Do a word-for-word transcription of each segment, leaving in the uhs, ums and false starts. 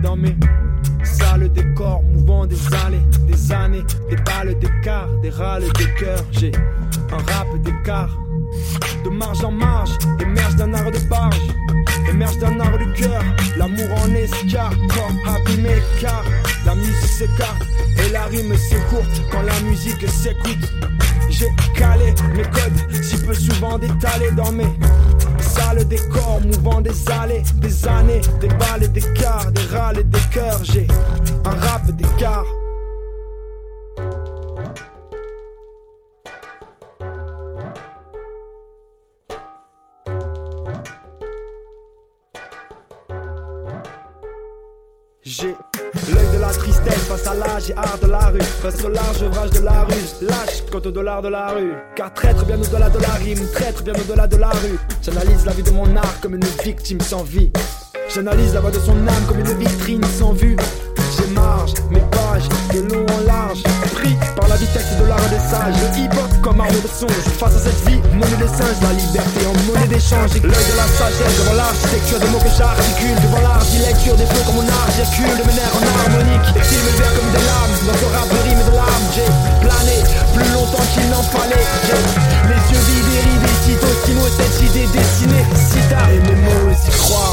dans mes salles, décors mouvants des allées, des années, des balles d'écart, des râles de cœur. J'ai un rap d'écart, de marge en marge, émerge d'un art de barge, émerge d'un art du cœur. L'amour en escarre, corps abîmé car la musique s'écarte et la rime s'écourte quand la musique s'écoute. J'ai calé mes codes, si peu souvent détalés dans mes salles, décors mouvants des allées, des années, des balles et des quarts, des râles et des cœurs. J'ai un rap d'écart. J'ai l'œil de la tristesse face à l'âge et art de la rue, face au large ouvrage de la ruse, lâche quant au dollar de la rue. Car traître bien au-delà de la rime, traître bien au-delà de la rue. J'analyse la vie de mon art comme une victime sans vie. J'analyse la voix de son âme comme une vitrine sans vue. J'ai marge, mes pages, de long en large, pris par la vitesse de l'art des sages. Le hip-hop comme arme de songe, face à cette vie, monnaie des singes, la liberté en monnaie d'échange. L'œil de la sagesse devant l'architecture des mots que j'articule, devant l'architecture des flots comme mon art j'écule, de mes nerfs en harmonique, et s'ils me verrent comme des lames, dans ce rap de rime et de larmes, j'ai plané plus longtemps qu'il n'en fallait. J'ai les yeux vides et rivés, sitôt sino, cette idée dessinée, si tard, et mes mots y croire.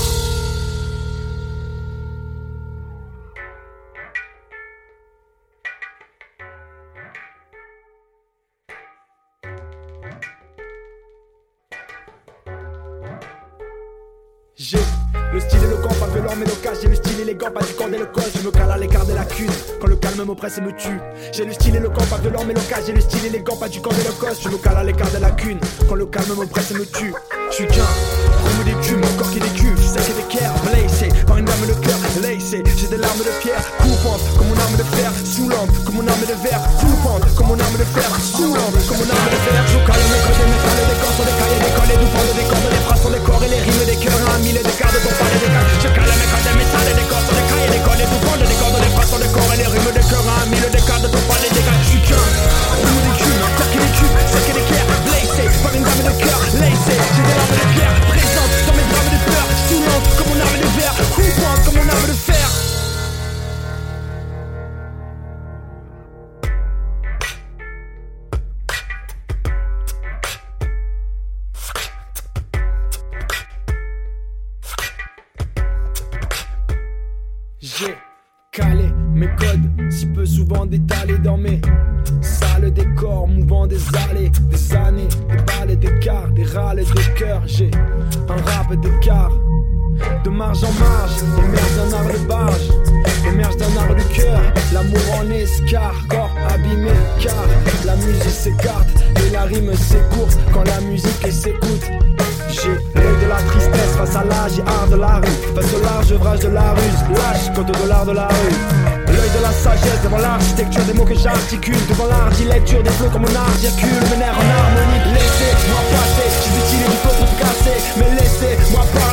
J'ai le style éloquent, pas violent mais loquace. J'ai le style élégant, pas du cordé le col. Je me cale à l'écart des lacunes quand le calme m'oppresse et me tue. J'ai le style éloquent, pas violent mais loquace. J'ai le style élégant, pas du cordé le col. Je me cale à l'écart des lacunes quand le calme m'oppresse et me tue. Je suis qu'un roue d'écume, mon corps qui décuve, sec et d'équerre, blessé par une lame de cœur, laissé. J'ai des larmes de pierre, coupantes comme mon arme de fer, saoulante comme mon arme de verre, coupante comme mon arme de fer, saoulante comme mon arme de fer. Je cale mes codes et mes salles, des corps sont des cahiers, des collés, d'ouvres des cordes, des phrases sont des corps et les rimes des cœurs, un mille d'écart de ton palais des gars. Je cale mes codes et mes salles, des corps sont des cahiers, des collés, d'ouvres des cordes, des phrases sont des corps et les rimes des cœurs, un mille d'écart de ton palais des gars. Je suis qu'un roue d'écume, un corps qui décuve, sec et d'équerre, blessé par une dame de cœur, laissé. J'ai des larmes de pierre, présente dans mes drames de peur, saoulante comme mon arme de verre, coupante comme mon arme de fer. J'ai calé mes codes, si peu souvent détalés dans mes salles, décors mouvants des allées, des années, des balles et des quarts, des râles et des cœurs. J'ai un rap d'écart, de marge en marge, émerge d'un art de barge, émerge d'un art du cœur. L'amour en escarre, corps abîmé car la musique s'écarte et la rime s'écourte quand la musique s'écoute. J'ai l'œil de la tristesse face à l'âge et art de la rue, face au large ouvrage de la ruse, lâche quant au dollar de la rue. L'œil de la sagesse devant l'architecture des mots que j'articule, devant l'architecture des flots comme mon art j'écule, mes nerfs en harmonie. Laissez-moi passer, j'ai du style et du flow pour te casser, mais laissez-moi passer.